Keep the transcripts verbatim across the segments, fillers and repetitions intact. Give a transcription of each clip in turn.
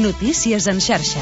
Notícies en xarxa.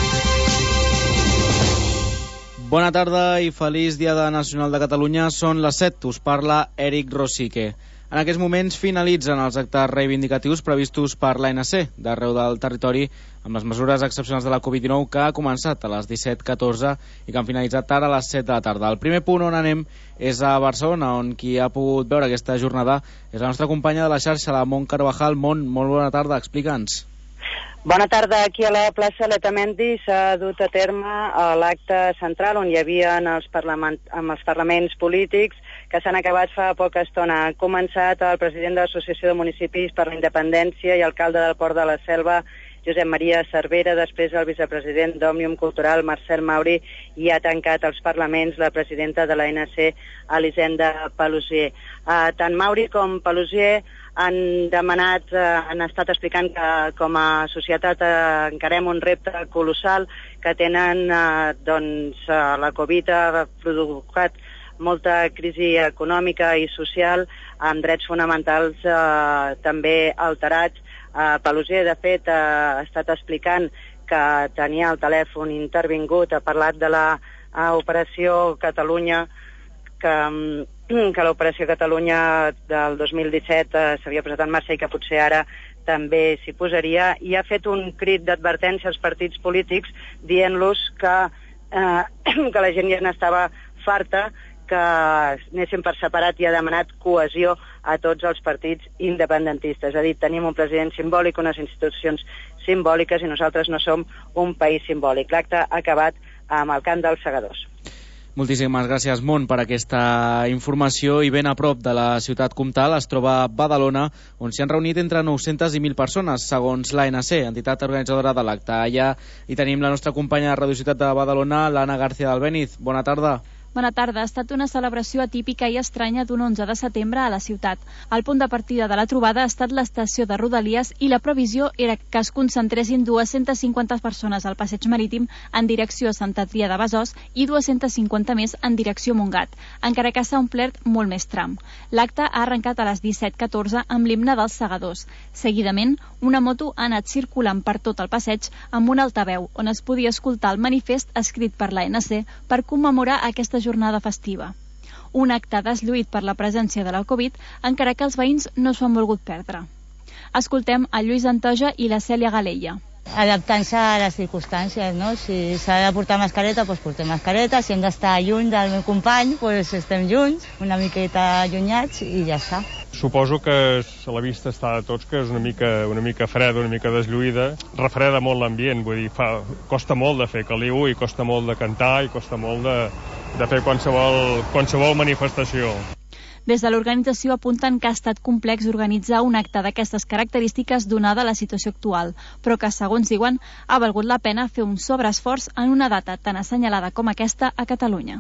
Bona tarda i feliç Diada Nacional de Catalunya. Són les set, us parla Eric Rosique. En aquests moments finalitzen els actes reivindicatius previstos per l'A N C d'arreu del territori amb les mesures excepcionals de la covid dinou que ha començat a les disset catorze i que han finalitzat ara a les set de la tarda. El primer punt on anem és a Barcelona, on qui ha pogut veure aquesta jornada és la nostra companya de la xarxa, la Mont Carvajal. Mont, molt bona tarda, explica'ns. Bona tarda. Aquí a la plaça Letamendi s'ha dut a terme l'acte central on hi havia els, parlament, amb els parlaments polítics que s'han acabat fa poca estona. Ha començat el president de l'Associació de Municipis per la Independència i alcalde del Port de la Selva, Josep Maria Cervera, després el vicepresident d'Òmnium Cultural, Marcel Mauri, i ha tancat els parlaments la presidenta de l'A N C, Elisenda Paluzie. Uh, tant Mauri com Paluzie han demanat, uh, han estat explicant que com a societat uh, encarem un repte colossal, que tenen, uh, doncs, uh, la Covid ha provocat molta crisi econòmica i social, amb drets fonamentals uh, també alterats. Uh, Paluzie, de fet, uh, ha estat explicant que tenia el telèfon intervingut, ha parlat de la uh, Operació Catalunya, que, um, que l'Operació Catalunya del dos mil disset uh, s'havia posat en marxa i que potser ara també s'hi posaria, i ha fet un crit d'advertència als partits polítics dient-los que, uh, que la gent ja n'estava farta, que anessin per separat, i ha demanat cohesió a tots els partits independentistes. Ha dit, tenim un president simbòlic, unes institucions simbòliques, i nosaltres no som un país simbòlic. L'acte ha acabat amb el cant dels segadors. Moltíssimes gràcies, Mont, per aquesta informació. I ben a prop de la ciutat comtal es troba Badalona, on s'hi han reunit entre nou-centes i mil persones, segons l'A N C, entitat organitzadora de l'acte. Allà hi tenim la nostra companya de Radio Ciutat de Badalona, l'Anna García d'Albéniz. Bona tarda. Bona tarda. Ha estat una celebració atípica i estranya d'un onze de setembre a la ciutat. El punt de partida de la trobada ha estat l'estació de Rodalies i la previsió era que es concentressin dues-centes cinquanta persones al passeig marítim en direcció a Sant Adrià de Besòs i dues-centes cinquanta més en direcció Montgat, encara que s'ha omplert molt més tram. L'acte ha arrencat a les disset catorze amb l'himne dels segadors. Seguidament, una moto ha anat circulant per tot el passeig amb un altaveu on es podia escoltar el manifest escrit per l'A N C per commemorar aquesta jornada festiva. Un acte deslluït per la presència de la Covid, encara que els veïns no s'ho han volgut perdre. Escoltem a Lluís Antoja i la Cèlia Galella. Adaptant-se a les circumstàncies, no? Si s'ha de portar mascareta, doncs portem mascareta. Si hem d'estar lluny del meu company, doncs estem junts, una miqueta allunyats i ja està. Suposo que a la vista està de tots que és una mica, una mica freda, una mica deslluïda. Refreda molt l'ambient, vull dir, fa, costa molt de fer caliu i costa molt de cantar i costa molt de, de fer qualsevol, qualsevol manifestació. Des de l'organització apunten que ha estat complex organitzar un acte d'aquestes característiques donada la situació actual, però que, segons diuen, ha valgut la pena fer un sobreesforç en una data tan assenyalada com aquesta a Catalunya.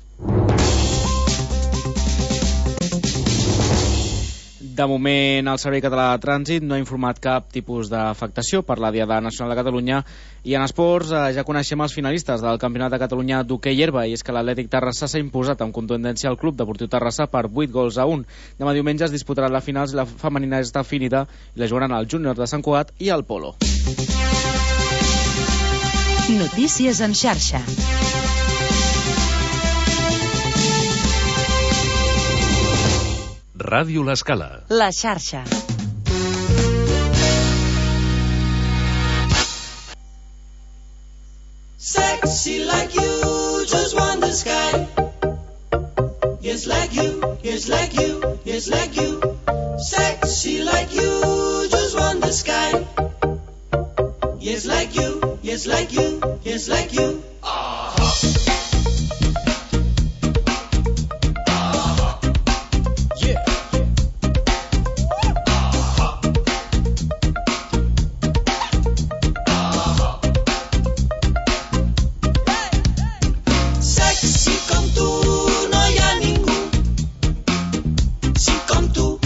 De moment, el Servei Català de Trànsit no ha informat cap tipus d'afectació per la Diada Nacional de Catalunya. I en esports eh, ja coneixem els finalistes del Campionat de Catalunya d'hoquei herba, i és que l'Atlètic Terrassa s'ha imposat amb contundència al Club Deportiu Terrassa per vuit gols a un. Demà diumenge es disputaran les finals, la femenina està definida i la jugaran el Júnior de Sant Cugat i el Polo. Notícies en xarxa. Ràdio L'Escala. La xarxa. Sexy like you, just want the sky. Yes, like you, yes, like you, yes, like you. Sexy like you, just want the sky. Yes, like you, yes, like you, yes, like you. Sexy com tu no hi ha ningú. Si com tu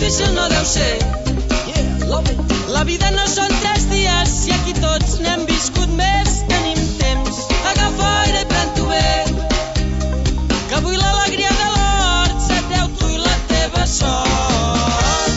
difícil no deu ser. La vida no són tres dies i aquí tots n'hem viscut més. Tenim temps, agafa aire i pren-t'ho bé, que avui l'alegria de l'hort se't deu tu i la teva sort.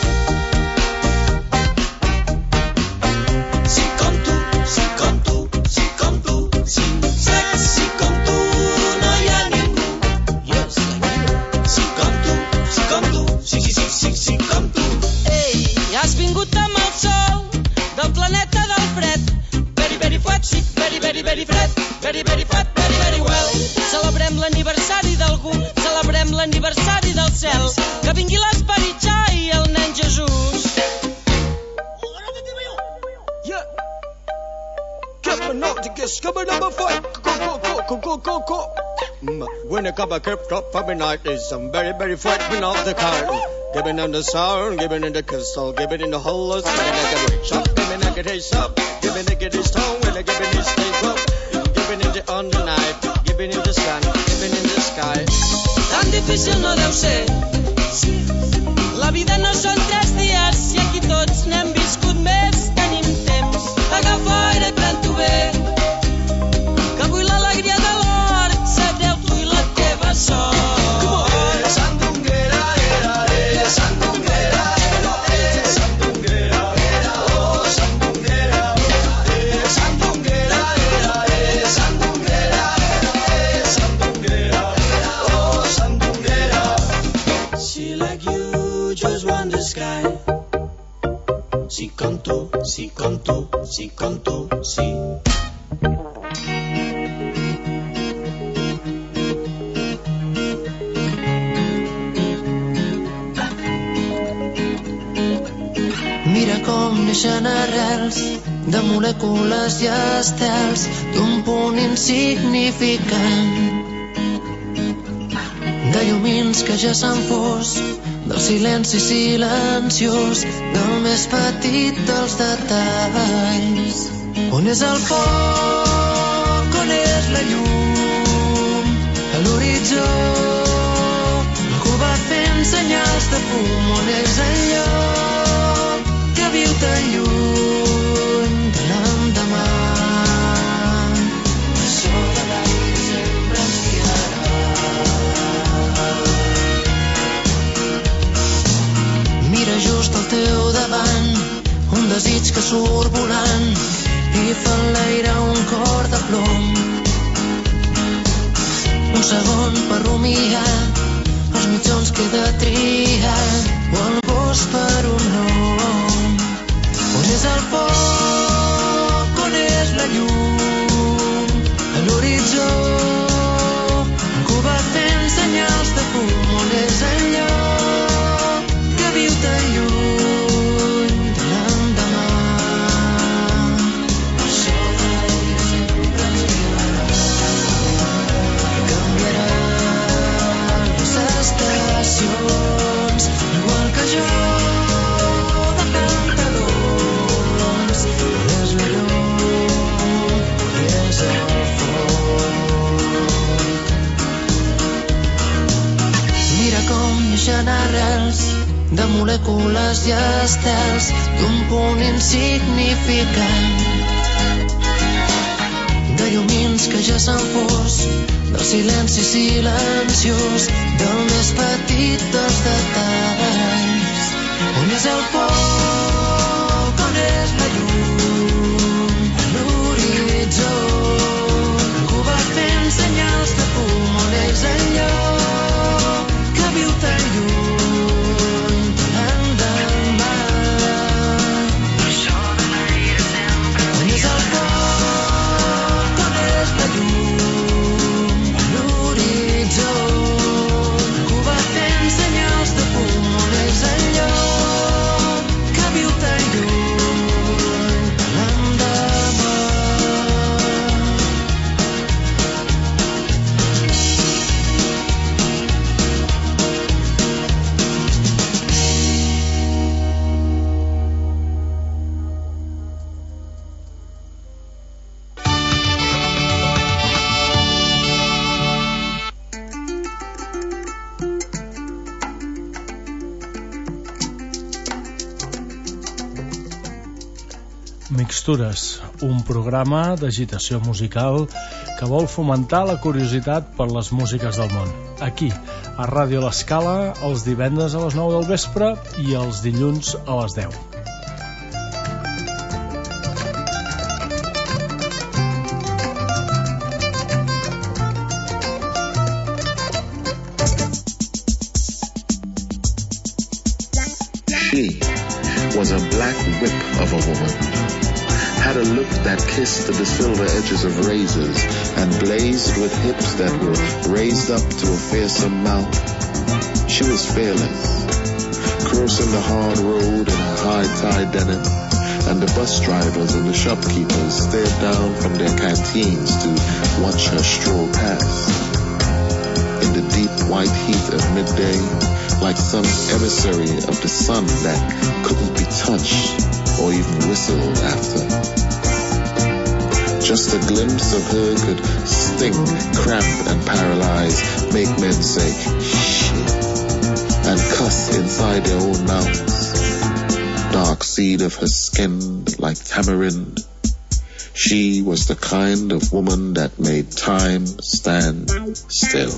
Sí com tu, sí com tu, sí com tu, sí sexy com tu no hi ha ningú. Yes, sí com tu, sí com tu, sí, sí, sí, sí, sí com tu. Ei, has vingut amb el sol del planeta del fred. Very, very fat, sí, very, very, very fred. Very, very fat, very, very well. Celebrem l'aniversari d'algú, celebrem l'aniversari del cel. Que vingui l'esperit ja i el nen Jesús. Yeah. Coming out to get coming number five. Go, go, go, go, go, go, go. Mm, when I come back up for the night is I'm very, very frightening off the car. Giving in the sound, giving in the crystal, giving in the hollows, giving in the break shop, giving in the taste up, giving in the stone, when I giving in the stay up, giving in the on the night, giving in the sun, giving in the sky. Tan difícil no deu ser. La vida no són tres dies i aquí tots n'hem viscut més. Tenim temps, agafa aire i pren-t'ho bé, que avui l'alegria de l'hort se't deu tu i la teva sort. Sí com tu, sí com tu, sí com tu, sí. Mira com neixen arrels de molècules i estels d'un punt insignificant, de llumins que ja s'han fos, del silenci silenciós, del més petit dels detalls. On és el foc? On és la llum? A l'horitzó algú va fent senyals de fum. On és el lloc que viu tan lluny de l'endemà? Això de l'aire sempre ens guiarà. Mira just al teu davant un desig que surt volant i fa en l'aire un cor de plom. Un segon per rumiar els mitjons que he de triar o el gos per un nom. On és el foc? On és la llum? A l'horitzó algú va fent senyals de fum. On és el lloc que viu tan lluny de l'endemà? Això de l'aire sempre ens guiarà. Canviarà les estacions, igual que jo, de pantalons. On és la llum? On és el foc? Mira com neixen arrels de molècules i estels d'un punt insignificant, de llumins que ja s'han fos, del silenci silenciós, del més petit dels detalls. On és el foc? On és la llum? A l'horitzó algú va fent senyals de fum. On és el lloc que viu tan lluny de l'endemà? Això de l'aire sempre ens guiarà. On és el foc? On és la llum? A l'horitzó algú va fent senyals Mixtures, un programa d'agitació musical que vol fomentar la curiositat per les músiques del món. Aquí, a Ràdio L'Escala, els divendres a les nou del vespre i els dilluns a les deu. She was a black whip of a woman. Had a look that kissed the silver edges of razors and blazed with hips that were raised up to a fearsome mouth. She was fearless, crossing the hard road in her high-tie denim, and the bus drivers and the shopkeepers stared down from their canteens to watch her stroll past. In the deep white heat of midday, like some emissary of the sun that couldn't be touched or even whistled after. Just a glimpse of her could sting, cramp and paralyze, make men say, shit, and cuss inside their own mouths. Dark seed of her skin like tamarind. She was the kind of woman that made time stand still.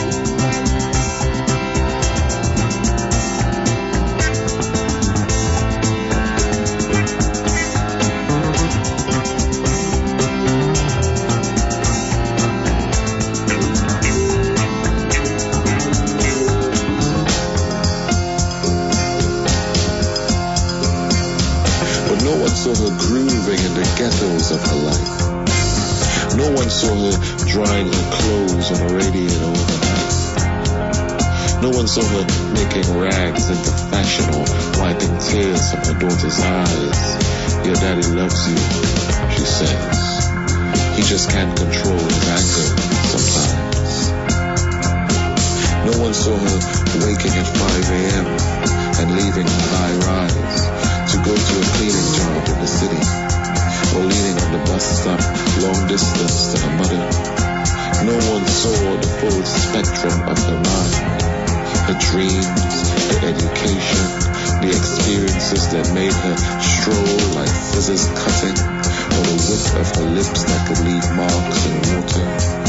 Saw her grooving in the ghettos of her life. No one saw her drying her clothes on a radiator overnight. No one saw her making rags into fashion or wiping tears from her daughter's eyes. Your daddy loves you, she says. He just can't control his anger sometimes. No one saw her waking at five a.m. and leaving her high rise to go to a cleaning job in the city, or leaning on the bus stop long distance to her mother. No one saw the full spectrum of her mind, her dreams, her education, the experiences that made her stroll like scissors cutting, or the width of her lips that could leave marks in water.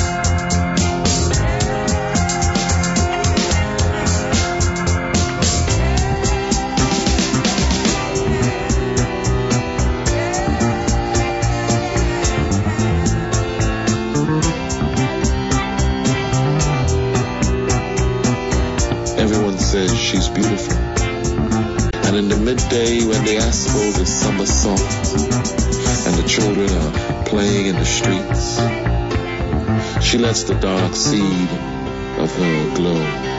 She's beautiful. And in the midday when the asphalt is summer soft and the children are playing in the streets, she lets the dark seed of her glow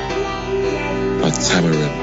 like tamarind.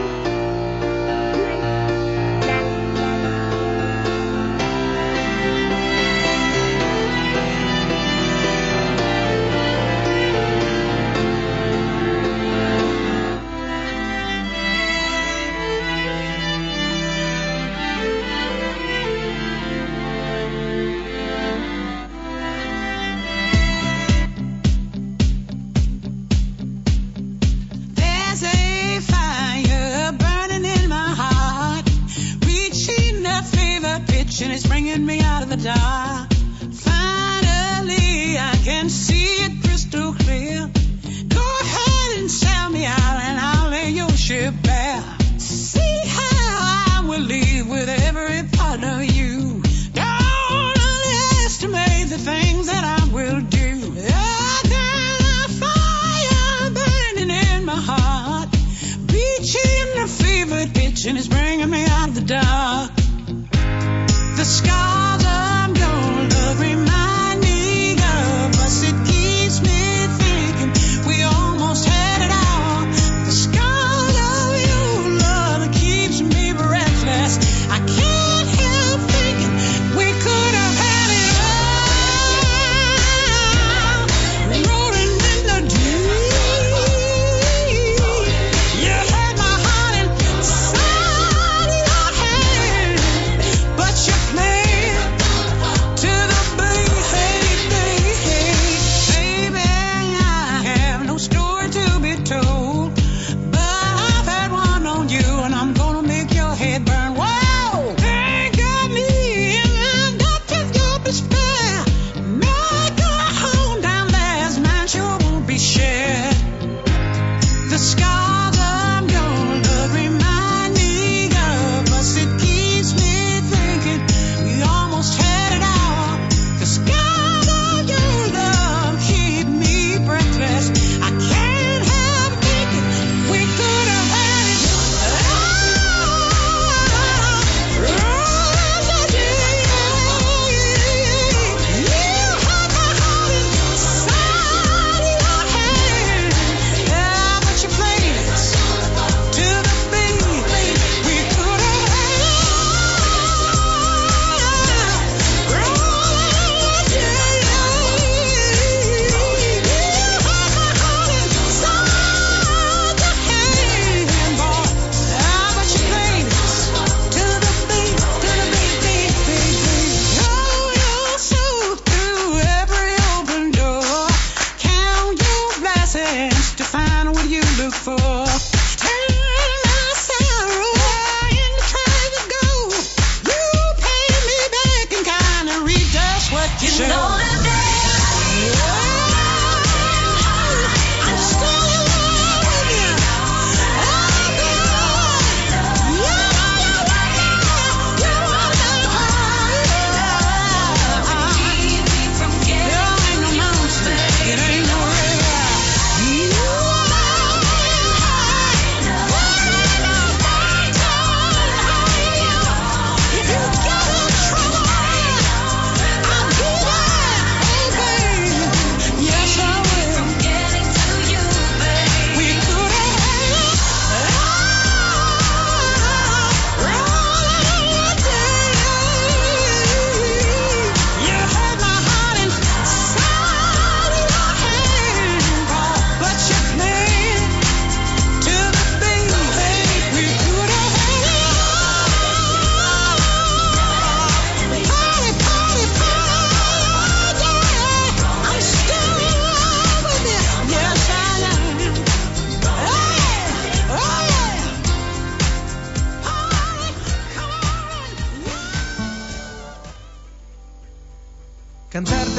Man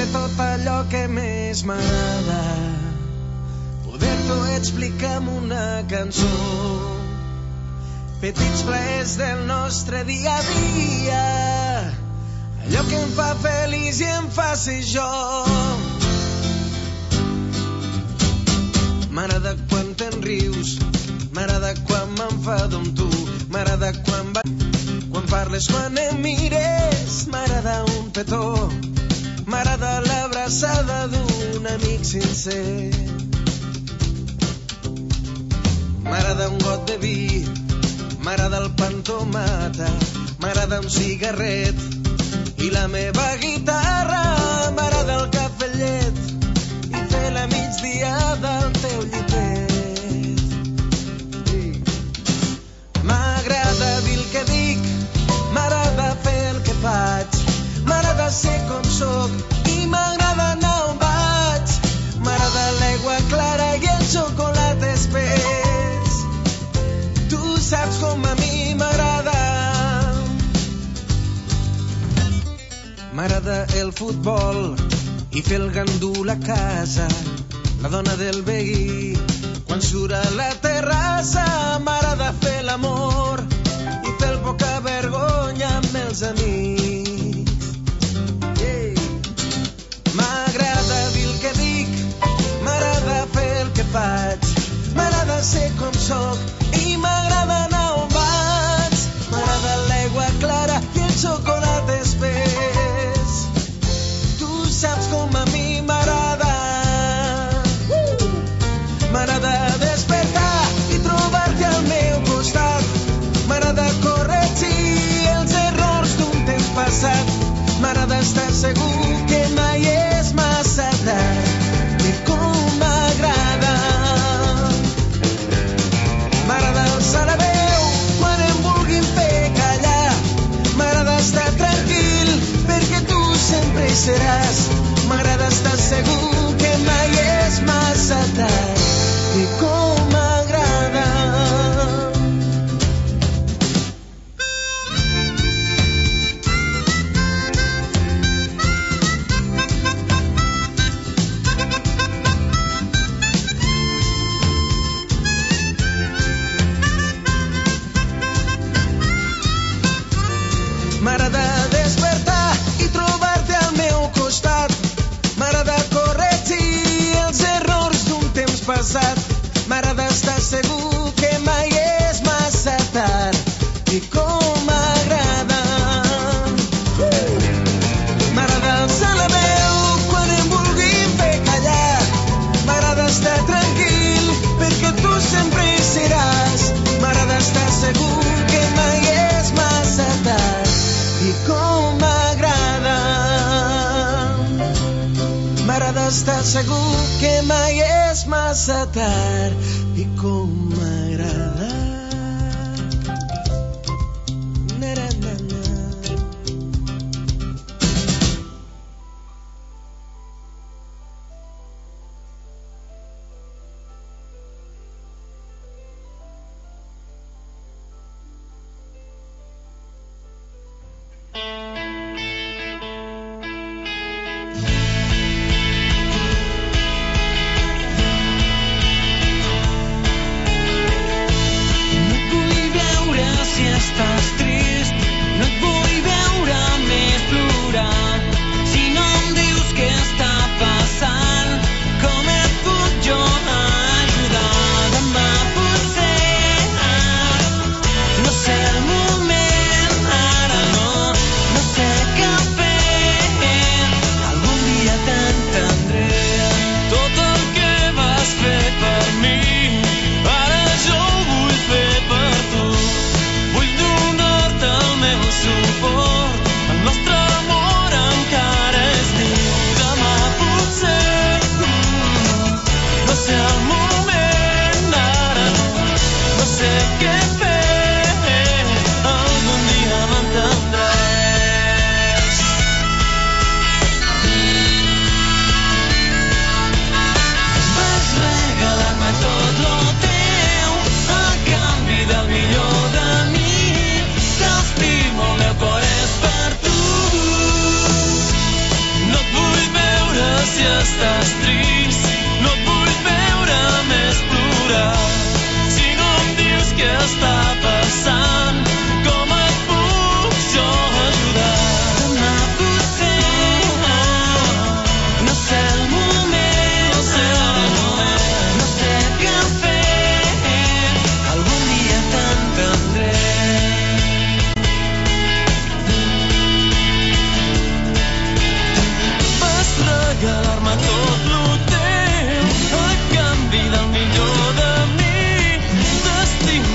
de tot allò que més m'agrada, poder-t'ho explicar amb una cançó. Petits plaers del nostre dia a dia, allò que em fa feliç i em fa ser jo. M'agrada quan te'n rius, m'agrada quan m'enfado amb tu, m'agrada quan va... quan parles, quan em mires, m'agrada un petó, m'agrada l'abraçada d'un amic sincer. M'agrada un got de vi, m'agrada el pa amb tomata, m'agrada un cigarret i la meva guitarra, m'agrada el cafè amb llet i fer la migdia del teu llibret. M'agrada dir el que dic, m'agrada fer el que faig, m'agrada ser com soc i m'agrada anar on vaig. M'agrada l'aigua clara i el xocolat espès, tu saps com a mi m'agrada. M'agrada el futbol i fer el gandul a casa, la dona del veí quan surt a la terrassa. M'agrada fer l'amor i fer el poca vergonya amb els amics. Yeah. M'agrada dir el que dic, m'agrada fer el que faig, m'agrada ser com soc i m'agrada anar on vaig. M'agrada l'aigua clara i el xocolat espès, tu saps com a mi m'agrada. M'agrada despertar i trobar-te al meu costat, m'agrada corregir els errors d'un temps passat, m'agrada estar segur que mai és massa tard i com m'agrada. M'agrada alçar la veu quan em vulguin fer callar, m'agrada estar tranquil perquè tu sempre hi seràs, m'agrada estar segur que mai és massa tard i com m'agrada. M'agrada despertar i trobar-te al meu costat, m'agrada corregir els errors d'un temps passat, m'agrada estar segur que mai és massa tard i com m'agrada. M'agrada alçar la veu quan em vulguin fer callar, m'agrada estar tranquil perquè tu sempre hi seràs, m'agrada estar segur que mai és massa tard i com m'agrada. M'agrada estar segur que mai és massa tard i com m'agrada. Na, na, na, na.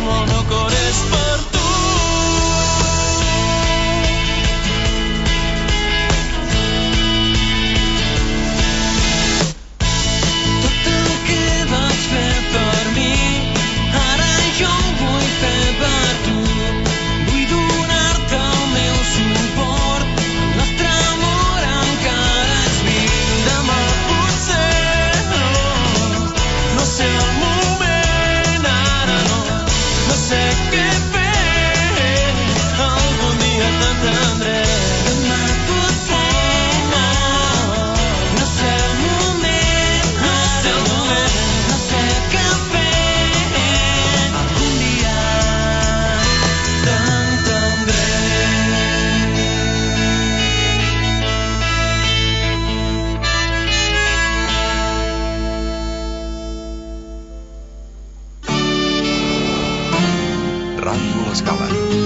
monocor és per tu. Tot el que vaig fer per mi, ara jo ho vull fer per tu. Vull donar-te el meu suport, el nostre amor encara és viu. Demà potser no, no sé el moment, ara no, no sé què fer, algun dia t'entendré. Demà potser no, no sé el moment, no sé el moment, no sé què fer, algun dia t'entendré. Ràdio L'Escala.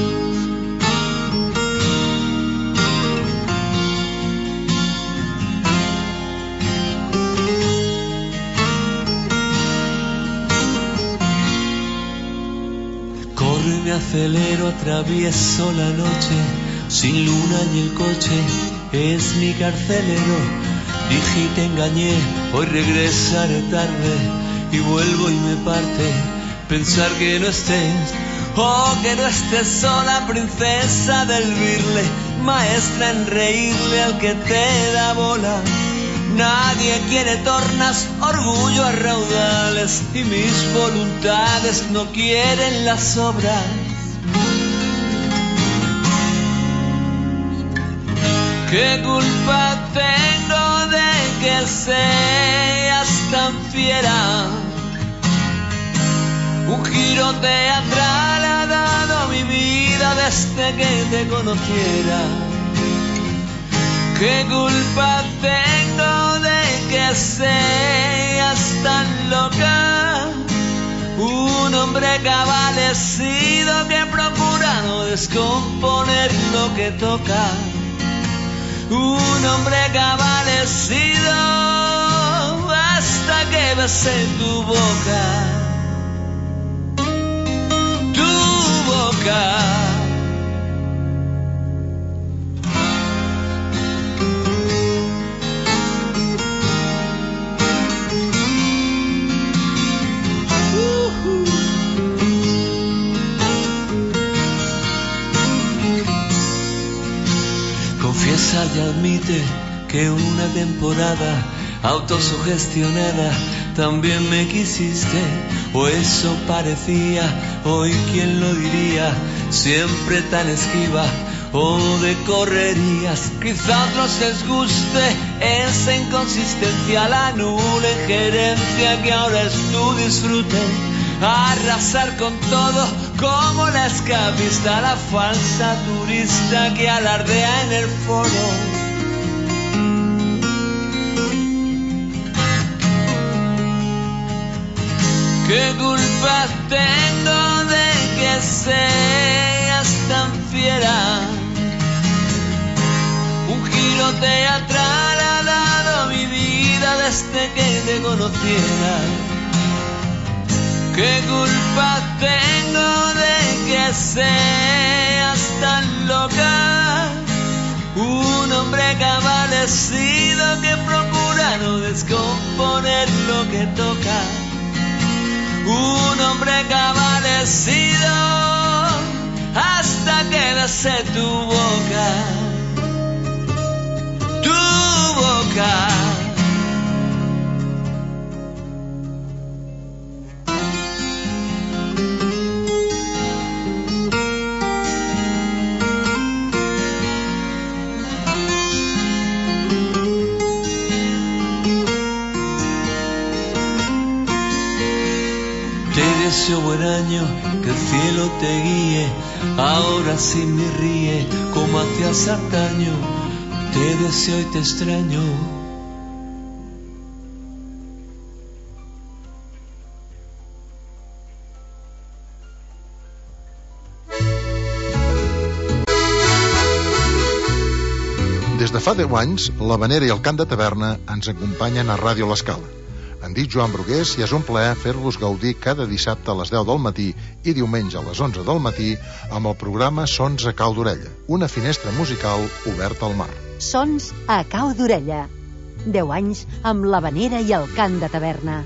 Corro y me acelero, atravieso la noche, sin luna y el coche es mi carcelero. Dije y te engañé, hoy regresaré tarde y vuelvo y me parte pensar que no estés. Oh, que no estés sola, princesa del birle, maestra en reírle al que te da bola. Nadie quiere tornas, orgullo a raudales, y mis voluntades no quieren las obras. ¿Qué culpa tengo de que seas tan fiera? Un giro teatral ha dado a mi vida desde que te conociera. ¿Qué culpa tengo de que seas tan loca? Un hombre cabalecido que procura no descomponer lo que toca. Un hombre cabalecido hasta que besé tu boca. Boca. Uh-huh. Confiesa y admite que una temporada autosugestionada también me quisiste, o eso parecía. Hoy quién lo diría, siempre tan esquiva o de correrías. Quizá a otros les guste esa inconsistencia, la nula injerencia que ahora es tu disfrute. Arrasar con todo como la escapista, la falsa turista que alardea en el foro. ¿Qué culpa tengo de que seas tan fiera? Un giro teatral ha dado a mi vida desde que te conociera. ¿Qué culpa tengo de que seas tan loca? Un hombre cabalecido que procura no descomponer lo que toca. Un hombre cabalecido hasta que besé tu boca. Tu boca. Te deseo buen año, que el cielo te guíe, ahora sí me ríe como hacías antaño. Te deseo y te extraño. Des de fa deu anys, l'Havanera i el Cant de Taverna ens acompanyen a Ràdio L'Escala. Em dic Joan Brugués i és un plaer fer-vos gaudir cada dissabte a les deu del matí i diumenge a les onze del matí amb el programa Sons a Cau d'Orella, una finestra musical oberta al mar. Sons a Cau d'Orella. Deu anys amb l'havanera i el cant de taverna.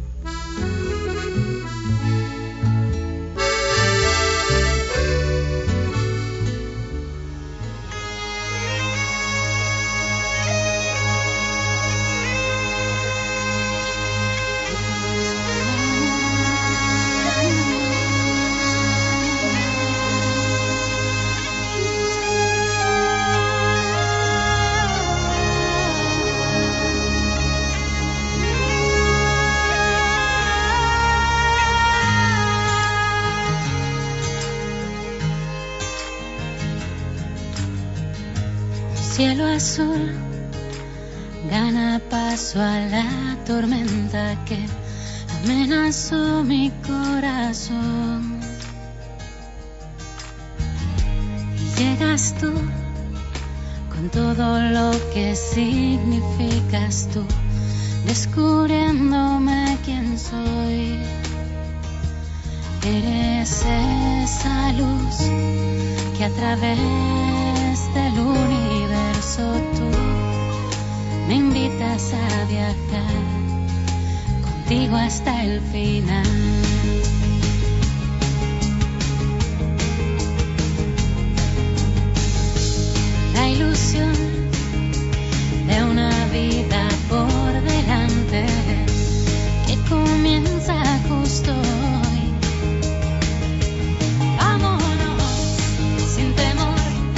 Cielo azul gana paso a la tormenta que amenazó mi corazón. Y llegas tú con todo lo que significas tú, descubriéndome quién soy. Eres esa luz que a través del universo tú me invitas a viajar contigo hasta el final. La ilusión de una vida por delante que comienza justo hoy. Vámonos sin temor.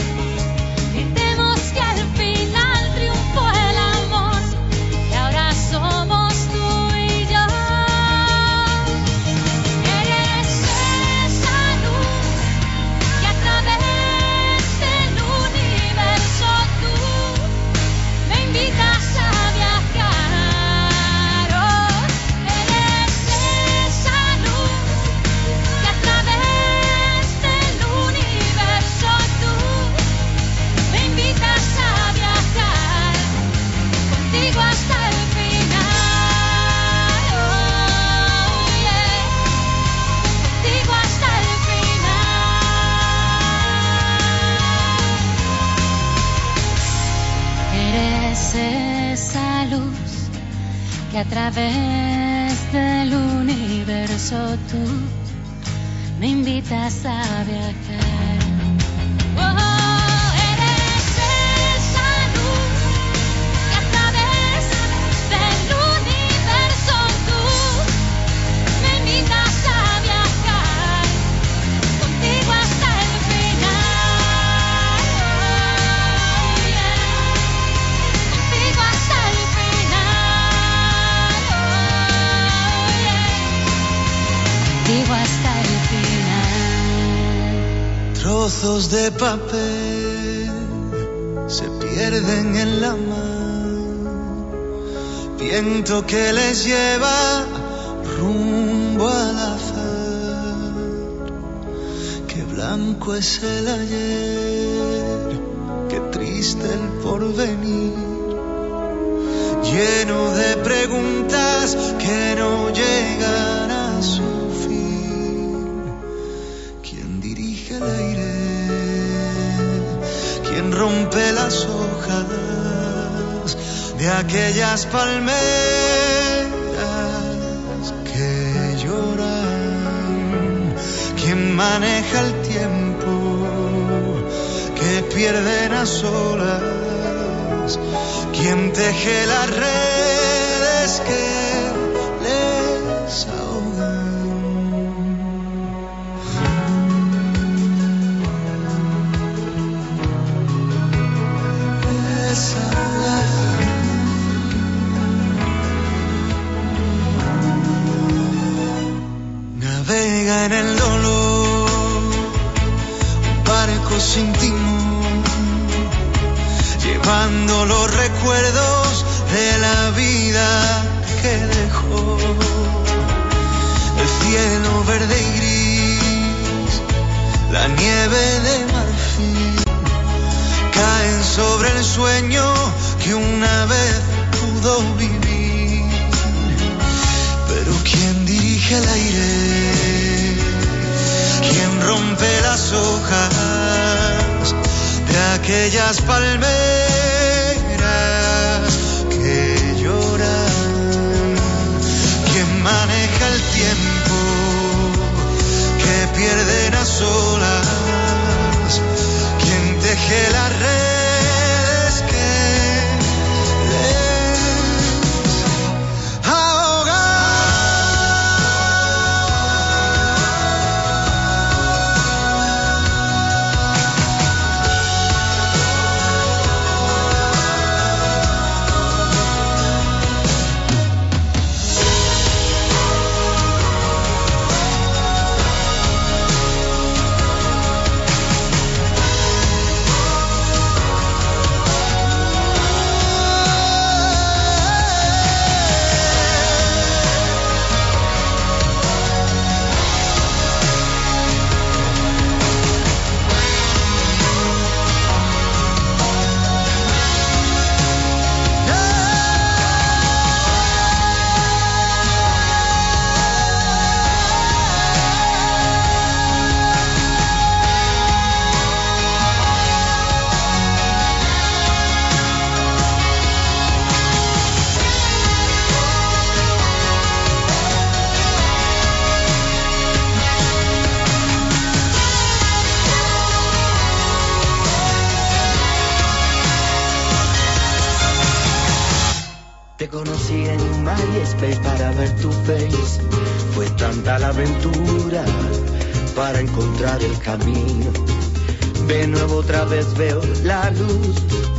A través del universo tú me invitas a viajar. Oh, eres esa luz que a través del universo tú me invitas a viajar contigo hasta el final. Oh, yeah. Contigo hasta el final. Contigo hasta el final. Trozos de papel se pierden en la mar, viento que les lleva rumbo al azar. Qué blanco es el ayer, qué triste el porvenir, lleno de preguntas que no llegan a su rompe las hojas de aquellas palmeras que lloran. Quien maneja el tiempo que pierden a solas, quien teje las redes que les ahogan. Navega en el dolor, un barco sin timón, llevando los recuerdos de la vida que dejó. El cielo verde y gris, la nieve de marfil, caen sobre el sueño que una vez pudo vivir. maneja el aire, quien rompe las hojas de aquellas palmeras que lloran, quien maneja el tiempo que pierden a solas, quien teje las redes que para ver tu face, fue tanta la aventura para encontrar el camino. De nuevo otra vez veo la luz,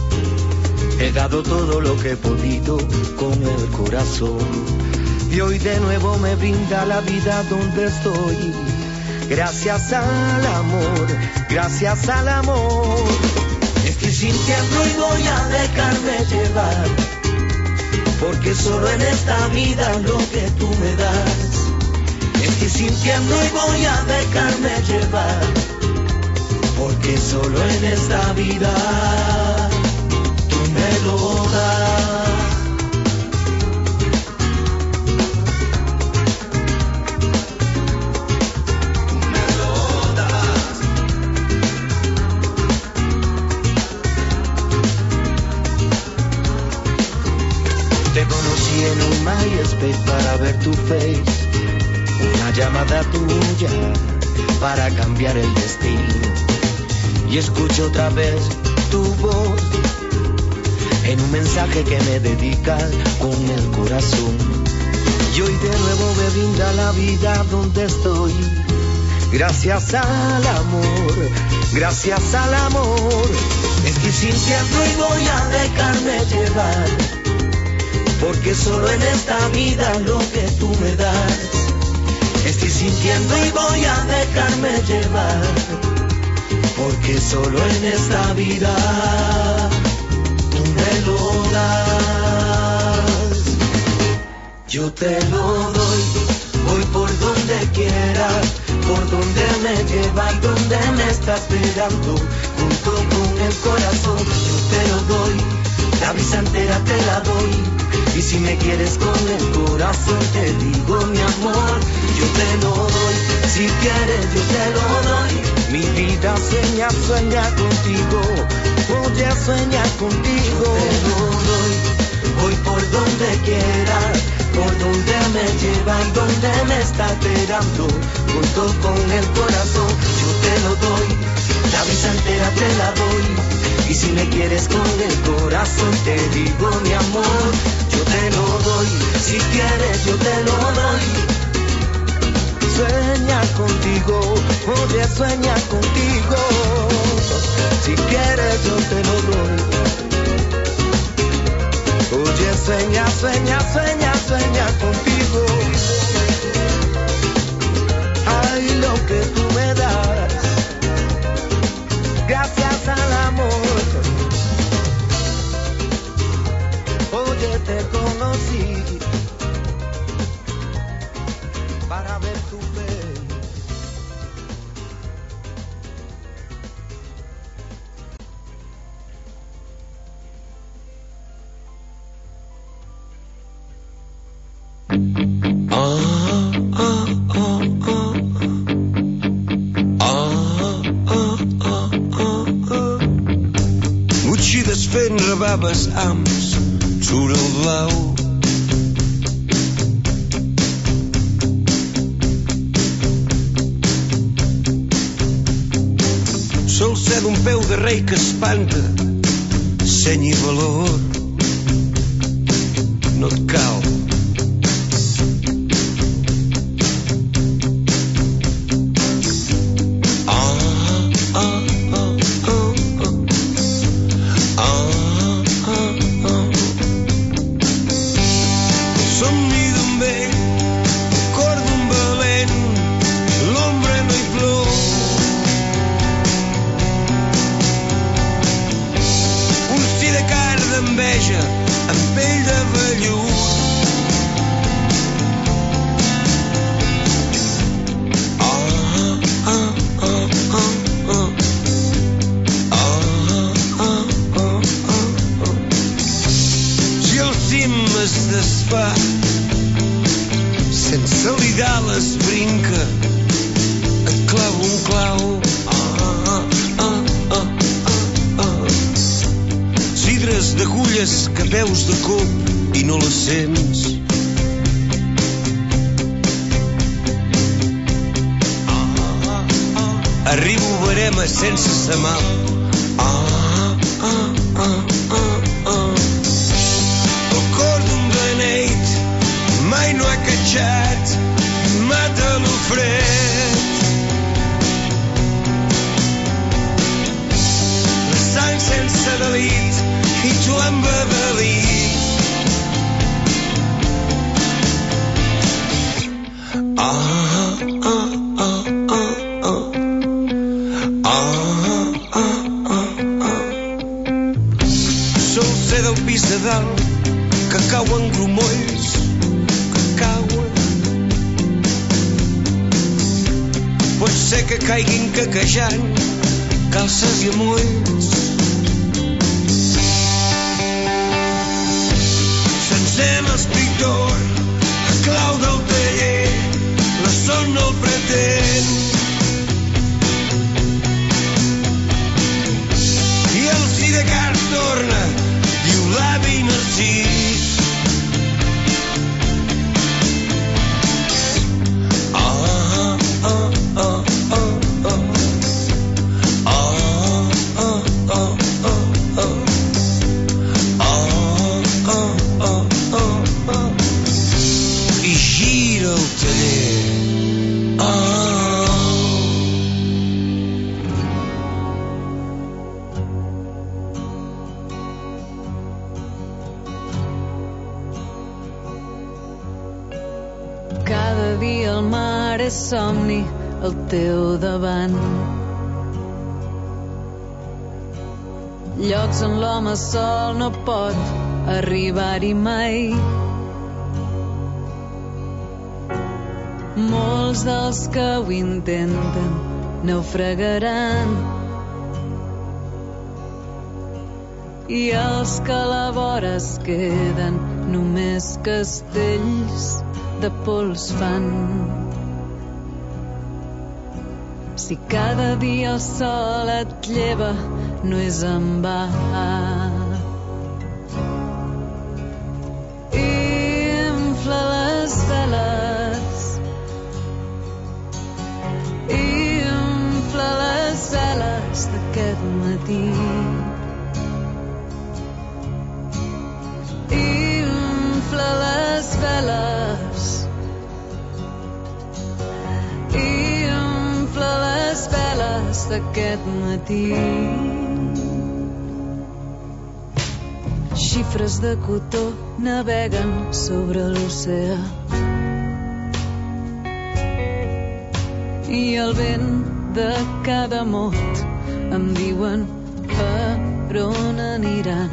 he dado todo lo que he podido con el corazón y hoy de nuevo me brinda la vida donde estoy. Gracias al amor, gracias al amor, estoy sintiendo y voy a dejarme llevar, porque solo en esta vida lo que tú me das. Estoy sintiendo y voy a dejarme llevar, porque solo en esta vida tú me lo das. Tú me lo das. Te conocí en un MySpace para ver tu face, una llamada tuya para cambiar el destino, y escucho otra vez tu voz en un mensaje que me dedicas con el corazón, y hoy de nuevo me brinda la vida donde estoy. Gracias al amor, gracias al amor, estoy sintiendo y voy a dejarme llevar, porque solo en esta vida lo que tú me das. Estoy sintiendo y voy a dejarme llevar, porque solo en esta vida tú me lo das. Yo te lo doy, voy por donde quieras, por donde me lleva y donde me está esperando, junto con el corazón. Yo te lo doy, la vida entera te la doy, y si me quieres con el corazón te digo mi amor, yo te lo doy, si quieres yo te lo doy. Mi vida sueña, sueña contigo, voy a soñar contigo. Yo te lo doy, voy por donde quiera, por donde me lleva y donde me está esperando, junto con el corazón. Yo te lo doy, la vida entera te la doy, y si me quieres con el corazón te digo mi amor, yo te lo doy, si quieres yo te lo doy. Sueña contigo, voy a soñar contigo, si quieres yo te lo doy. Oye, sueña, sueña, sueña, sueña contigo. Ay, lo que tú me das, gracias al amor. Oye, te conocí para ver tu fe. Oh, oh, fent rebaves amb surt el blau. Sol ser d'un peu de rei que espanta, seny i valor. No et cal. Arribo a Verema sense sa mal. Ah, ah, ah, ah, ah. El cor d'un beneit mai no ha catxat, mata-lo fred. La sang sense delit i tu embedelit. Ah, ah, ah, ah, ah. Sol ser del pis de dalt que cauen grumolls, que cauen. Pot ser que caiguin quequejant calces i amolls. S'encén l'escriptor a clau del taller, la son no el pretén. De car torna, diu l'avi Narcís. Ah, ah, ah, ah, ah. Ah, ah, ah, ah, ah. Ah, ah, ah, ah, ah. I gira el taller. Ah. Somni al teu davant, llocs on l'home sol no pot arribar-hi mai. Molts dels que ho intenten naufragaran i els que a la vora es queden només castells de pols fan. Si cada dia el sol et lleva, no és en va. Infla les veles, infla les veles d'aquest matí. Infla les veles, les veles d'aquest matí. Xifres de cotó naveguen sobre l'oceà i el vent de cada mot em diuen per on aniran.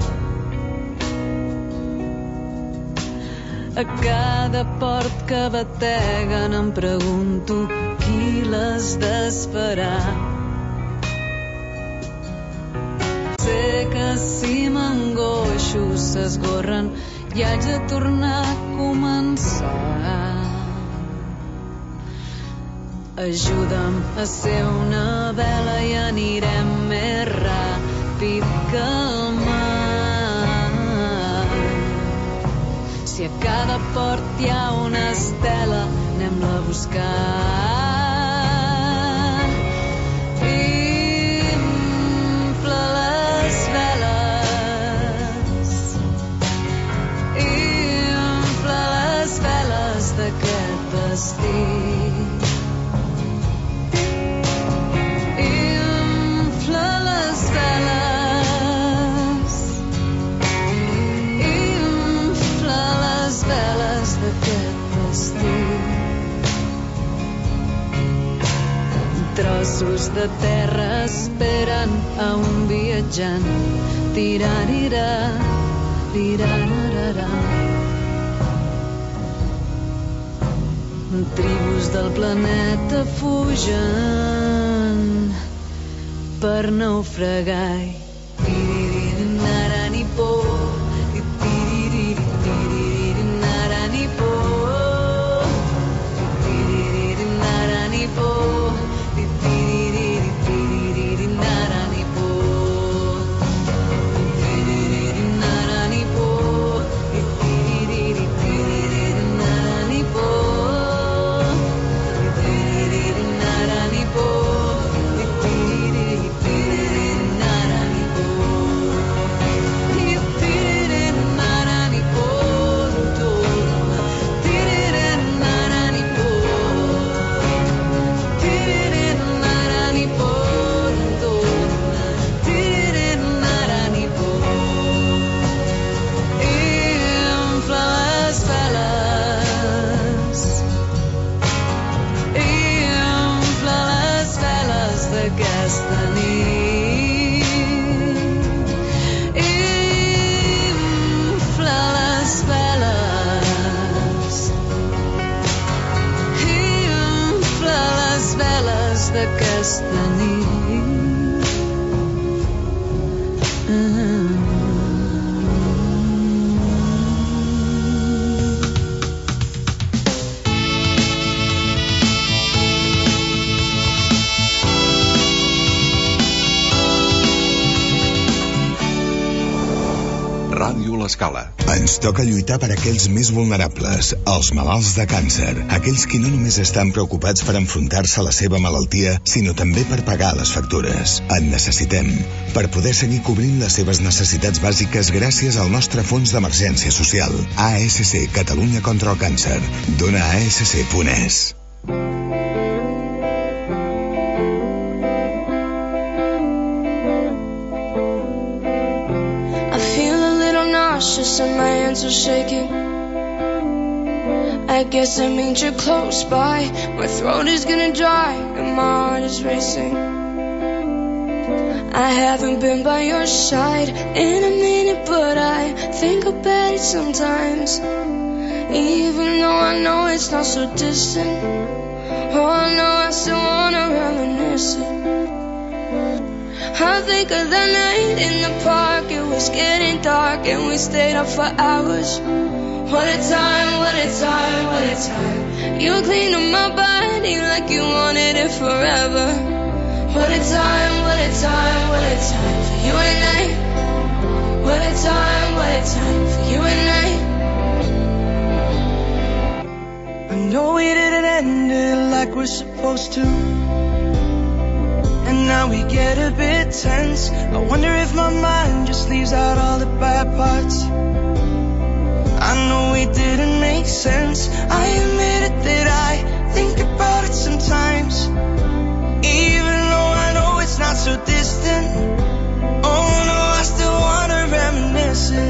A cada port que bateguen em pregunto qui les d'esperar. Sé que si m'angoixo s'esgorren i haig de tornar a començar. Ajuda'm a ser una vela i anirem més ràpid que el mar. a cada port hi ha una estela, anem-la a buscar. Infla les veles, infla les veles d'aquest vestit. Infla les veles, infla les veles d'aquest vestit. Trossos de terra esperen a un viatjant. Tirarira, tirararara. Tribus del planeta fugen per naufragar. Tiriririnaranipo, tiriririnaranipo, tiriririnaranipo, tiriririnaranipo, tiriririnaranipo, tiriririnaranipo. D'aquesta nit. Ràdio L'Escala. Ens toca lluitar per aquells més vulnerables, els malalts de càncer, aquells que no només estan preocupats per enfrontar-se a la seva malaltia, sinó també per pagar les factures. En necessitem per poder seguir cobrint les seves necessitats bàsiques gràcies al nostre fons d'emergència social. A S C, Catalunya contra el càncer. Dona a s c punt e s. And my hands are shaking. I guess that means you're close by. My throat is gonna dry and my heart is racing. I haven't been by your side in a minute, but I think about it sometimes. Even though I know it's not so distant, oh no, I still wanna reminisce it. I think of the night in the park. It was getting dark and we stayed up for hours. What a time, what a time, what a time. You cleaned up my body like you wanted it forever. What a time, what a time, what a time for you and I. What a time, what a time for you and I. I know we didn't end it like we're supposed to, and now we get a bit tense. I wonder if my mind just leaves out all the bad parts. I know we didn't make sense. I admit it that I think about it sometimes. Even though I know it's not so distant, oh no, I still wanna reminisce it.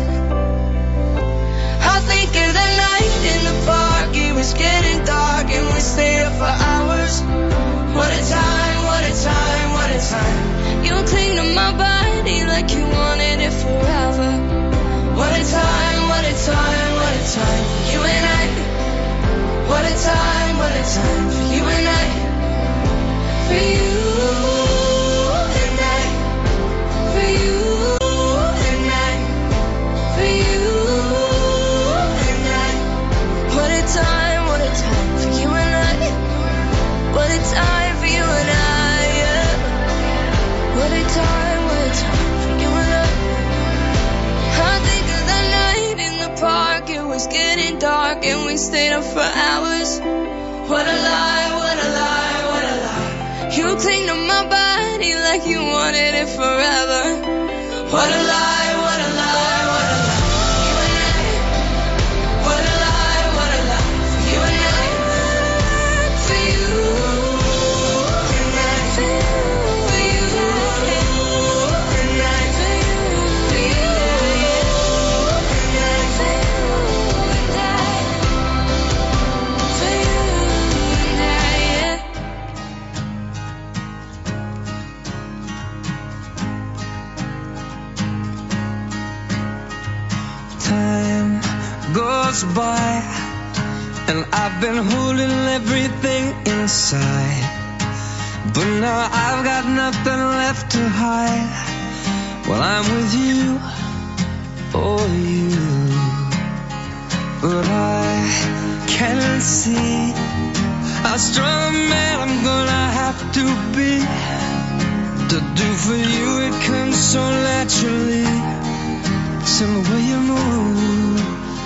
I think of the night in the park. It was getting dark and we stayed up for hours. What a time, what a time, what a time. You cling to my body like you wanted it forever. What a time, what a time, what a time for you and I. What a time, what a time for you and I. For you and I. For you and I. For you and I. What a time, what a time for you and I. What a time for you and I, yeah. What a time, what a time for you and I. I think of the night in the park. It was getting we stayed up for hours. What a lie, what a lie, what a lie. You cling to my body like you wanted it forever. What a lie, what a lie, what a lie. You and I. What a lie, what a lie. You and I. For you. And I. For you. For you. And I. For you. For you. And I. For you. And I. For you. And I. Yeah. Time goes by and I've been holding everything inside, but now I've got nothing left to hide. Well, I'm with you, oh you, but I can't see how strong a man I'm gonna have to be to do for you. It comes so naturally. It's in the way you move,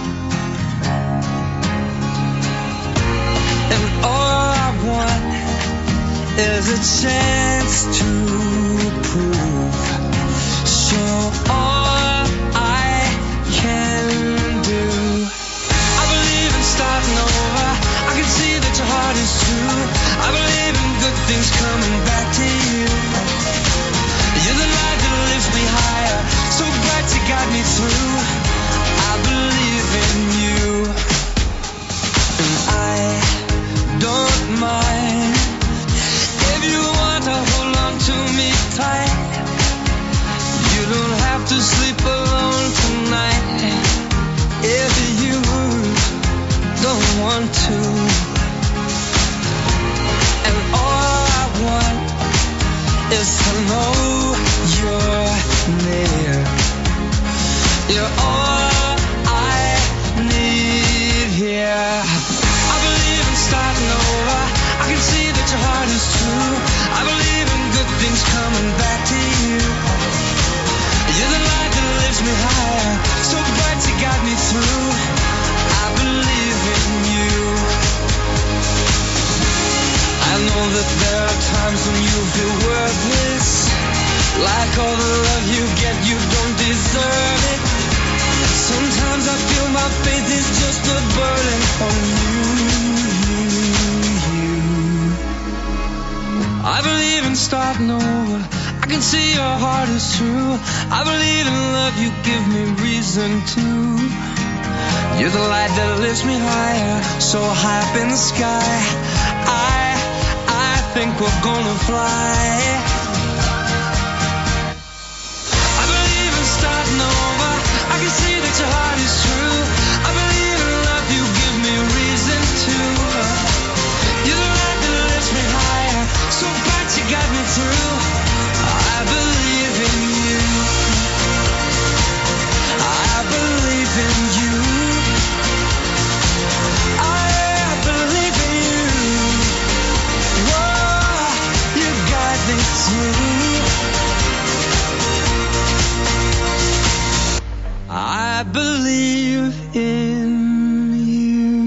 and all I want is a chance to prove. So all I can do, I believe in starting over. I can see that your heart is true. I believe in good things coming back to you. You're the light that lifts me higher, so bright you got me through. I believe in you, and I don't mind if you want to hold on to me tight. You don't have to sleep alone tonight if you don't want to. And all I want is to know you're near. You're all I need here. I believe in starting over. I can see that your heart is true. I believe in good things coming back to you. You're the light that lifts me higher, so bright you got me through. I believe in you. I know that there are times when you feel worthless, like all the love you get, you don't deserve it. Sometimes I feel my faith is just a burden on you, you, you. I believe in starting over. I can see your heart is true. I believe in love, you give me reason to. You're the light that lifts me higher, so high up in the sky. I, I think we're gonna fly. Starting over, I can see that your heart is true. I believe in love, you give me reason to. You're the light that lifts me higher, so bright you got me through. I believe in you. I believe in you. I believe in you. Whoa, you got me through. I believe in you.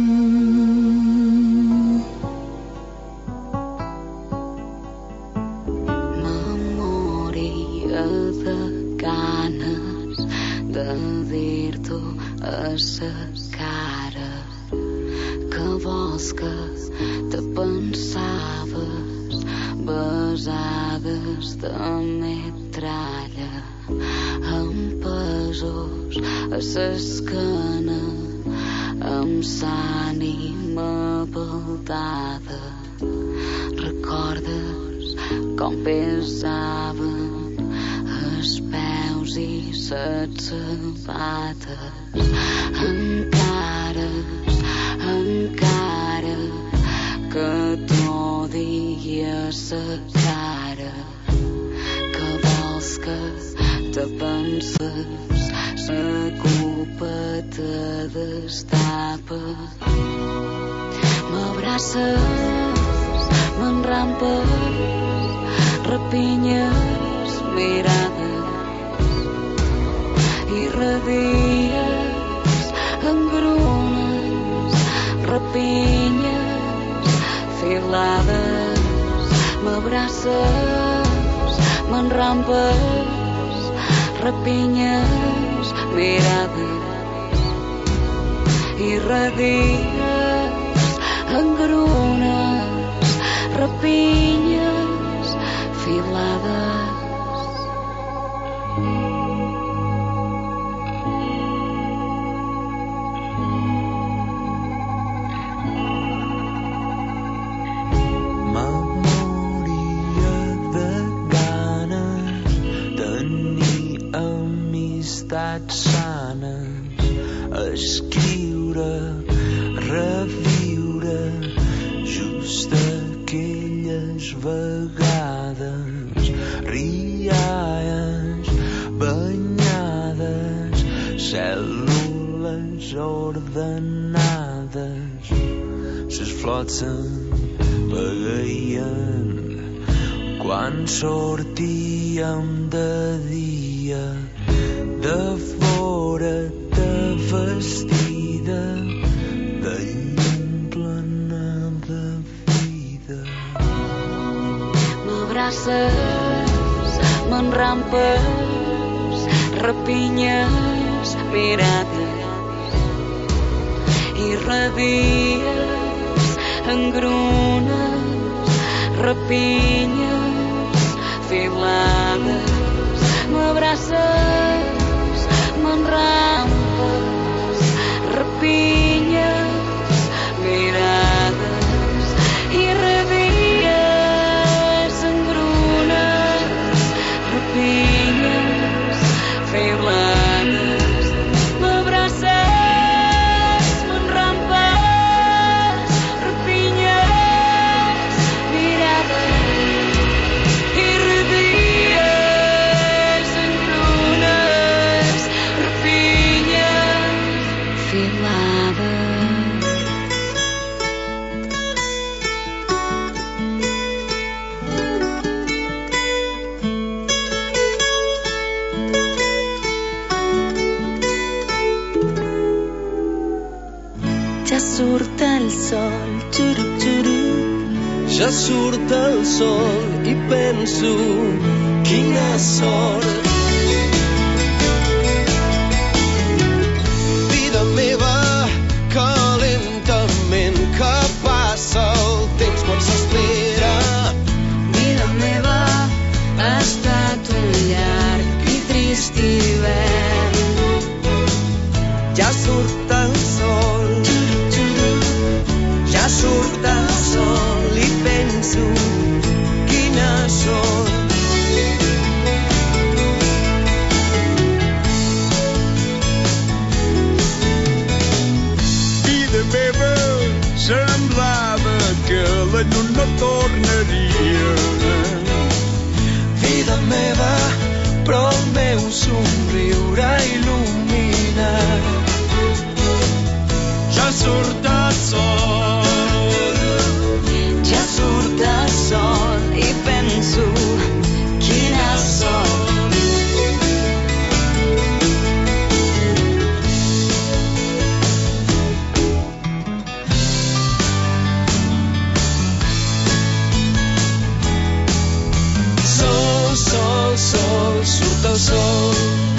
Memòria de ganes de dir-t'ho a sa cara, que vols que te pensaves besades de metralla amb pesos a s'esquena, amb s'ànima baldada. Recordes com pesaven els peus i les sabates. Encara, encara que t'odia sa cara, que vols que te penses, sa culpa te destapa. M'abraces, m'enrampes, repinyes mirades i radies, engrunes rapinyes, filades, m'abraces, m'enrampes, rapinyes, mirades, irradies, engrunes, rapinyes, filades. Sanes, escriure, reviure, just aquelles vegades, rialles, banyades, cèl·lules ordenades, ses flors s'empegueien quan sortíem de dia, de fora de vestida, de llum plena de vida. M'abraces, m'enrampes, rapinyes, mirades, irradies, engrunes, rapinyes, filades. M'abraces, m'enrampes, rapinyes, mirades, irradies, engrunes, rapinyes, filades. M'abraces, m'enrampes, rapinyes, mirades, irradies, engrunes, rapinyes, filades. Ja surt el sol, xurup, xurup. Ja surt el sol i penso quina sort. Vida meva, que lentament que passa el temps quan s'espera. Vida meva, ha estat un llarg i trist hivern. Ja surt el sol, ja surt el sol i penso quina sort. Vida meva, semblava que la llum no tornaria. Vida meva, però el meu somriure il·lumina. Ja surt el sol, Ja surt el sol i penso quina sort. sol, sol, sol, surt el sol.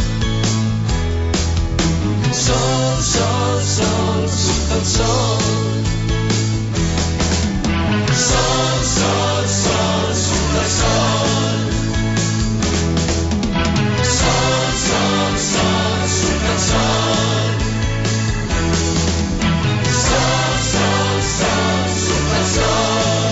Sol, sol, sol, surt el sol. Sol, sol, sol, surt el sol. Sol, sol, sol, surt el sol. Sol, sol, sol, surt el sol.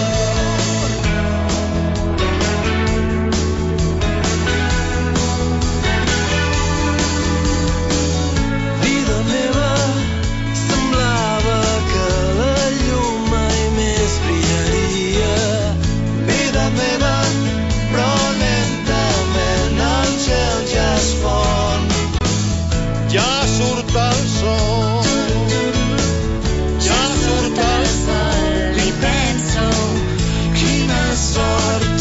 Vida meva, semblava que la llum mai més brillaria. Vida meva, però lentament el gel ja es fon. Ja surt el sol, ja surt el sol i penso quina sort.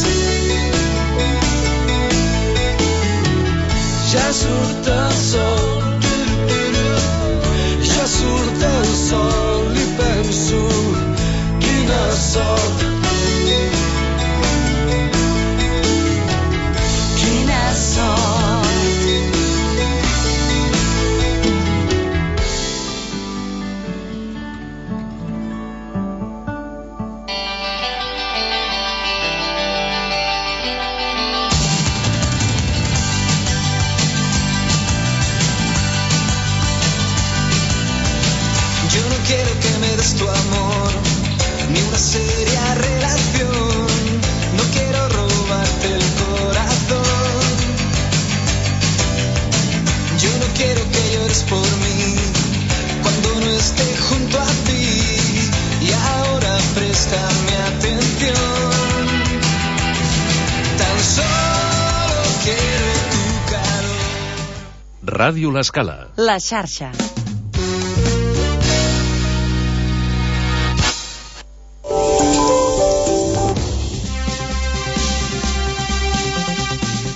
Ja surt el sol, ja surt el sol i penso quiero que me des tu amor, ni una seria relación. No quiero robarte el corazón. Yo no quiero que llores por mí cuando no esté junto a ti. Y ahora préstame atención. Tan solo quiero tu calor. Ràdio L'Escala. La xarxa.